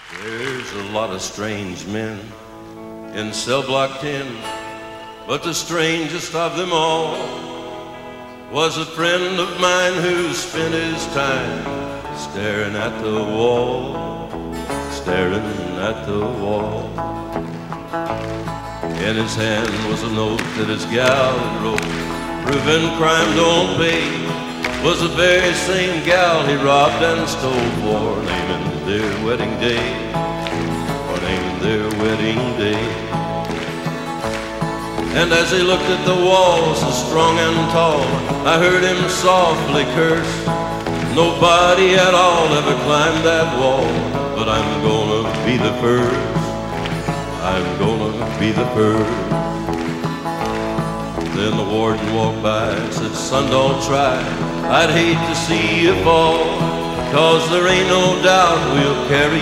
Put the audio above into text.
There's a lot of strange men in cell block 10, but the strangest of them all was a friend of mine who spent his time staring at the wall, staring at the wall. In his hand was a note that his gal had wrote, proving crime don't pay. Was the very same gal he robbed and stole for naming their wedding day, for naming their wedding day. And as he looked at the wall so strong and tall, I heard him softly curse. Nobody at all ever climbed that wall, but I'm gonna be the first. I'm gonna be the first. Then the warden walked by and said, son, don't try. I'd hate to see you fall, 'cause there ain't no doubt we'll carry